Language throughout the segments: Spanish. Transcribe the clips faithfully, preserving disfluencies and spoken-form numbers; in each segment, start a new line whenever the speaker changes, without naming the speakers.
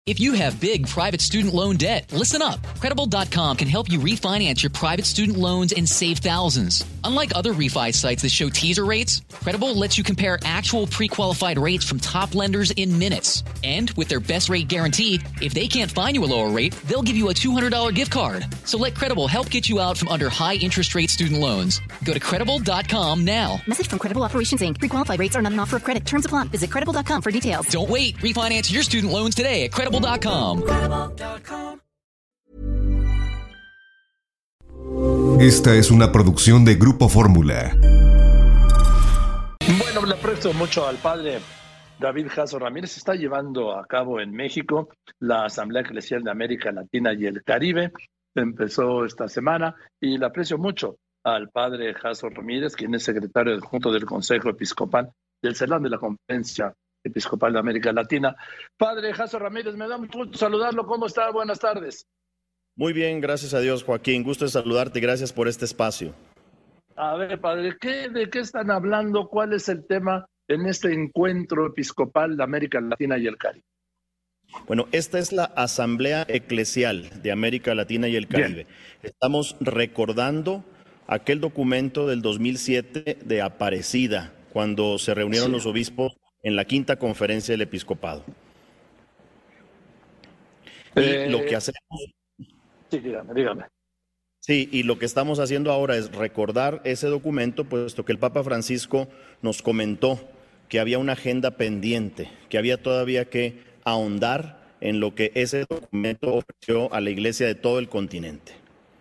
If you have big private student loan debt, listen up. Credible dot com can help you refinance your private student loans and save thousands. Unlike other refi sites that show teaser rates, Credible lets you compare actual pre-qualified rates from top lenders in minutes. And with their best rate guarantee, if they can't find you a lower rate, they'll give you a two hundred dollars gift card. So let Credible help get you out from under high interest rate student loans. Go to Credible dot com now.
Message from Credible Operations, Incorporated. Pre-qualified rates are not an offer of credit. Terms apply. Visit Credible dot com for details.
Don't wait. Refinance your student loans today at Credible dot com.
Esta es una producción de Grupo Fórmula.
Bueno, le aprecio mucho al padre David Jasso Ramírez. Está llevando a cabo en México la Asamblea Eclesial de América Latina y el Caribe. Empezó esta semana y le aprecio mucho al padre Jasso Ramírez, quien es secretario adjunto del Consejo Episcopal del CELAM de la Conferencia Episcopal de América Latina. Padre Jasso Ramírez, me da mucho gusto saludarlo. ¿Cómo está? Buenas tardes.
Muy bien, gracias a Dios, Joaquín. Gusto de saludarte y gracias por este espacio.
A ver, padre, ¿qué, ¿de qué están hablando? ¿Cuál es el tema en este encuentro episcopal de América Latina y el Caribe?
Bueno, esta es la Asamblea Eclesial de América Latina y el Caribe. Bien. Estamos recordando aquel documento del dos mil siete de Aparecida, cuando se reunieron sí. los obispos en la quinta conferencia del episcopado.
Eh,
y lo que hacemos...
Sí, dígame, dígame.
Sí, y lo que estamos haciendo ahora es recordar ese documento, puesto que el Papa Francisco nos comentó que había una agenda pendiente, que había todavía que ahondar en lo que ese documento ofreció a la Iglesia de todo el continente.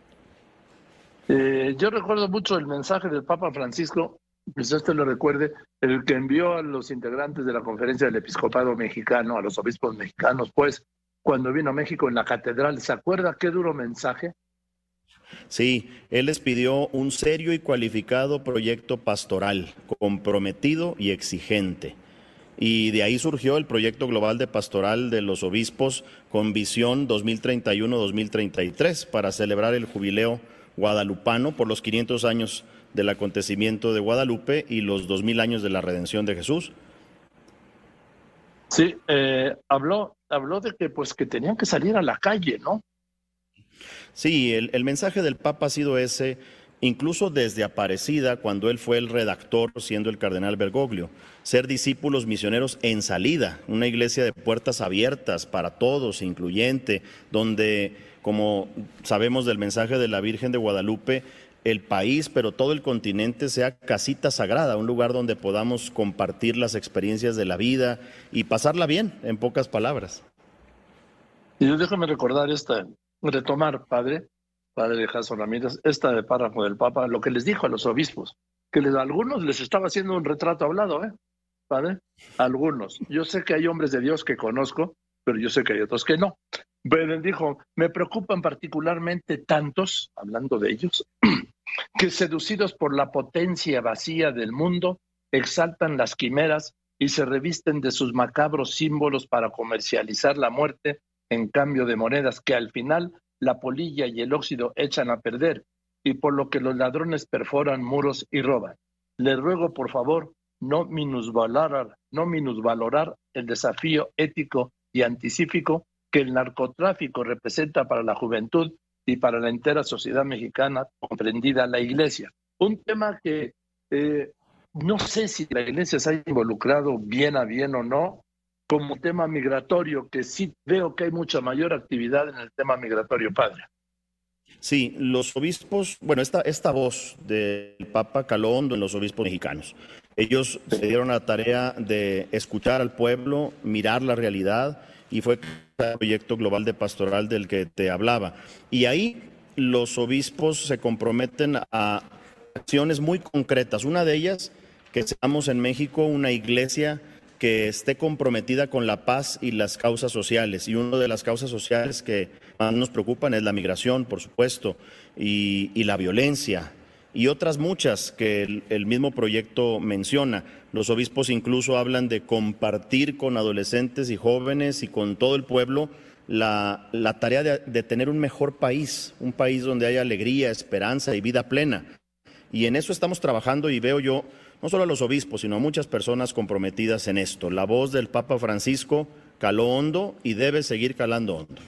Eh, yo recuerdo mucho el mensaje del Papa Francisco, quizás usted lo recuerde, el que envió a los integrantes de la Conferencia del Episcopado Mexicano, a los obispos mexicanos, pues, cuando vino a México en la catedral. ¿Se acuerda qué duro mensaje?
Sí, él les pidió un serio y cualificado proyecto pastoral, comprometido y exigente. Y de ahí surgió el proyecto global de pastoral de los obispos con visión dos mil treinta y uno a dos mil treinta y tres para celebrar el jubileo guadalupano por los quinientos años del acontecimiento de Guadalupe y los dos mil años de la redención de Jesús.
Sí, eh, habló, habló de que pues que tenían que salir a la calle, ¿no?
Sí, el, el mensaje del Papa ha sido ese, incluso desde Aparecida, cuando él fue el redactor, siendo el cardenal Bergoglio, ser discípulos misioneros en salida, una iglesia de puertas abiertas para todos, incluyente, donde, como sabemos del mensaje de la Virgen de Guadalupe, el país, pero todo el continente sea casita sagrada, un lugar donde podamos compartir las experiencias de la vida y pasarla bien, en pocas palabras.
Y yo déjame recordar esta, retomar, padre, padre Jasso Ramírez, esta de párrafo del Papa, lo que les dijo a los obispos, que les, a algunos les estaba haciendo un retrato hablado, ¿eh? Padre, algunos. Yo sé que hay hombres de Dios que conozco, pero yo sé que hay otros que no. Pero él dijo, me preocupan particularmente tantos, hablando de ellos, que seducidos por la potencia vacía del mundo, exaltan las quimeras y se revisten de sus macabros símbolos para comercializar la muerte en cambio de monedas que al final la polilla y el óxido echan a perder, y por lo que los ladrones perforan muros y roban. Les ruego, por favor, no minusvalorar, no minusvalorar el desafío ético y anticífico que el narcotráfico representa para la juventud y para la entera sociedad mexicana, comprendida la Iglesia. Un tema que eh, no sé si la Iglesia se ha involucrado bien a bien o no, como tema migratorio, que sí veo que hay mucha mayor actividad en el tema migratorio, padre.
Sí, los obispos, bueno, esta, esta voz del Papa caló hondo en los obispos mexicanos. Ellos se dieron la tarea de escuchar al pueblo, mirar la realidad, y fue el proyecto global de pastoral del que te hablaba. Y ahí los obispos se comprometen a acciones muy concretas. Una de ellas, que seamos en México una iglesia que esté comprometida con la paz y las causas sociales. Y una de las causas sociales que más nos preocupan es la migración, por supuesto, y, y la violencia, y otras muchas que el, el mismo proyecto menciona. Los obispos incluso hablan de compartir con adolescentes y jóvenes y con todo el pueblo la, la tarea de, de tener un mejor país, un país donde haya alegría, esperanza y vida plena. Y en eso estamos trabajando, y veo yo no solo a los obispos, sino a muchas personas comprometidas en esto. La voz del Papa Francisco caló hondo y debe seguir calando hondo.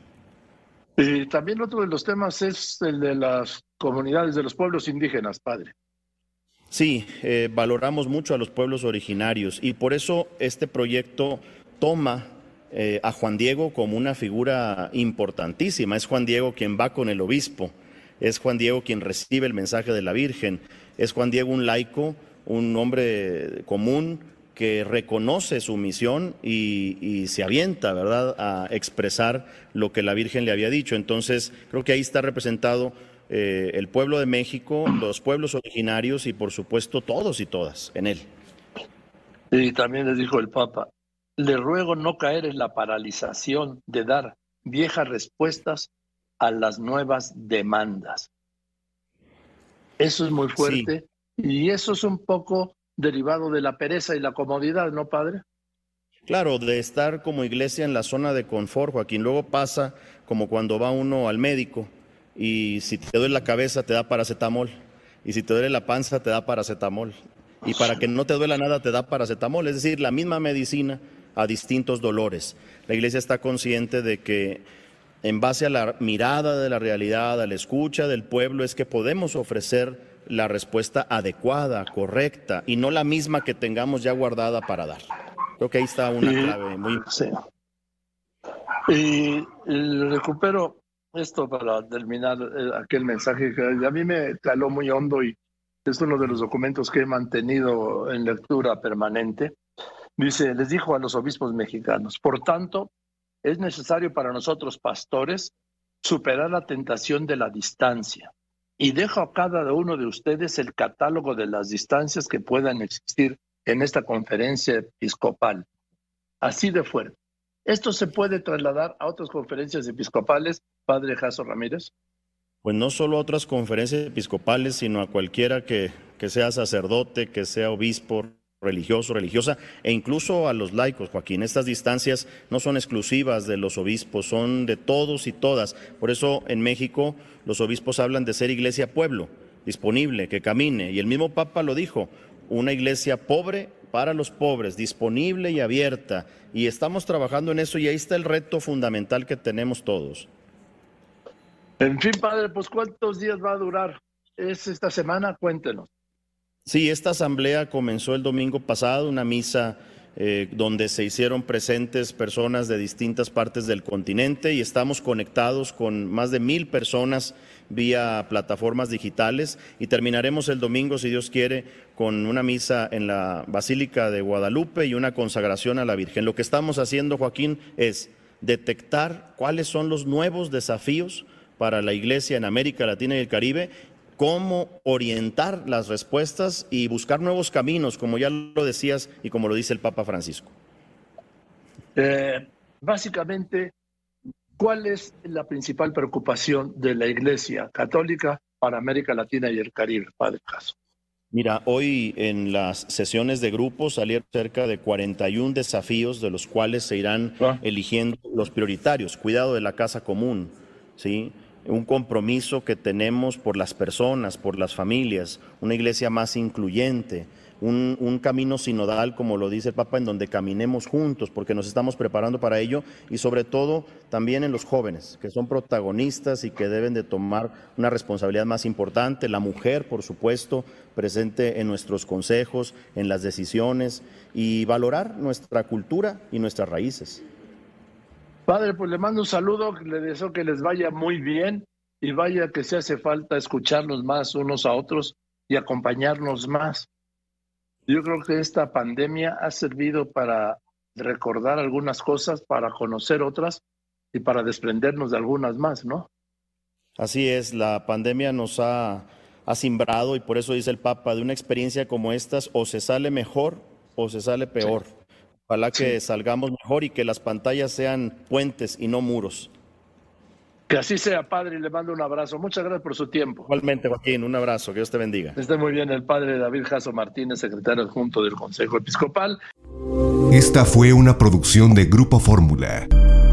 Y también otro de los temas es el de las comunidades de los pueblos indígenas, padre.
Sí, eh, valoramos mucho a los pueblos originarios y por eso este proyecto toma eh, a Juan Diego como una figura importantísima. Es Juan Diego quien va con el obispo, es Juan Diego quien recibe el mensaje de la Virgen, es Juan Diego un laico, un hombre común que reconoce su misión y, y se avienta, ¿verdad?, a expresar lo que la Virgen le había dicho. Entonces, creo que ahí está representado eh, el pueblo de México, los pueblos originarios y, por supuesto, todos y todas en él.
Y también les dijo el Papa, le ruego no caer en la paralización de dar viejas respuestas a las nuevas demandas. Eso es muy fuerte, sí. Y eso es un poco derivado de la pereza y la comodidad, ¿no, padre?
Claro, de estar como iglesia en la zona de confort, Joaquín. Luego pasa como cuando va uno al médico y si te duele la cabeza te da paracetamol y si te duele la panza te da paracetamol y para que no te duela nada te da paracetamol, es decir, la misma medicina a distintos dolores. La iglesia está consciente de que en base a la mirada de la realidad, a la escucha del pueblo, es que podemos ofrecer la respuesta adecuada, correcta, y no la misma que tengamos ya guardada para dar. Creo que ahí está una
y,
clave muy importante.
Sí. Y, y recupero esto para terminar eh, aquel mensaje que a mí me caló muy hondo y es uno de los documentos que he mantenido en lectura permanente. Dice, les dijo a los obispos mexicanos, por tanto, es necesario para nosotros pastores superar la tentación de la distancia. Y dejo a cada uno de ustedes el catálogo de las distancias que puedan existir en esta conferencia episcopal. Así de fuerte. ¿Esto se puede trasladar a otras conferencias episcopales, padre Jaso Ramírez?
Pues no solo a otras conferencias episcopales, sino a cualquiera que, que sea sacerdote, que sea obispo, religioso, religiosa, e incluso a los laicos, Joaquín. Estas distancias no son exclusivas de los obispos, son de todos y todas. Por eso en México los obispos hablan de ser iglesia pueblo, disponible, que camine. Y el mismo Papa lo dijo, una iglesia pobre para los pobres, disponible y abierta. Y estamos trabajando en eso y ahí está el reto fundamental que tenemos todos.
En fin, padre, pues ¿cuántos días va a durar? ¿Es esta semana? Cuéntenos.
Sí, esta asamblea comenzó el domingo pasado, una misa eh, donde se hicieron presentes personas de distintas partes del continente y estamos conectados con más de mil personas vía plataformas digitales y terminaremos el domingo, si Dios quiere, con una misa en la Basílica de Guadalupe y una consagración a la Virgen. Lo que estamos haciendo, Joaquín, es detectar cuáles son los nuevos desafíos para la Iglesia en América Latina y el Caribe, cómo orientar las respuestas y buscar nuevos caminos, como ya lo decías y como lo dice el Papa Francisco.
Eh, básicamente, ¿cuál es la principal preocupación de la Iglesia Católica para América Latina y el Caribe, padre Jaso?
Mira, hoy en las sesiones de grupos salieron cerca de cuarenta y un desafíos, de los cuales se irán ah. eligiendo los prioritarios. Cuidado de la casa común, ¿sí? Un compromiso que tenemos por las personas, por las familias, una iglesia más incluyente, un, un camino sinodal, como lo dice el Papa, en donde caminemos juntos, porque nos estamos preparando para ello, y sobre todo también en los jóvenes, que son protagonistas y que deben de tomar una responsabilidad más importante, la mujer, por supuesto, presente en nuestros consejos, en las decisiones, y valorar nuestra cultura y nuestras raíces.
Padre, pues le mando un saludo, le deseo que les vaya muy bien y vaya que se hace falta escucharnos más unos a otros y acompañarnos más. Yo creo que esta pandemia ha servido para recordar algunas cosas, para conocer otras y para desprendernos de algunas más, ¿no?
Así es, la pandemia nos ha, ha simbrado y por eso dice el Papa, de una experiencia como estas o se sale mejor o se sale peor. Sí. Ojalá que sí. salgamos mejor y que las pantallas sean puentes y no muros.
Que así sea, padre, y le mando un abrazo. Muchas gracias por su tiempo.
Igualmente, Joaquín, un abrazo, que Dios te bendiga.
Esté muy bien el padre David Jaso Martínez, secretario adjunto del Consejo Episcopal.
Esta fue una producción de Grupo Fórmula.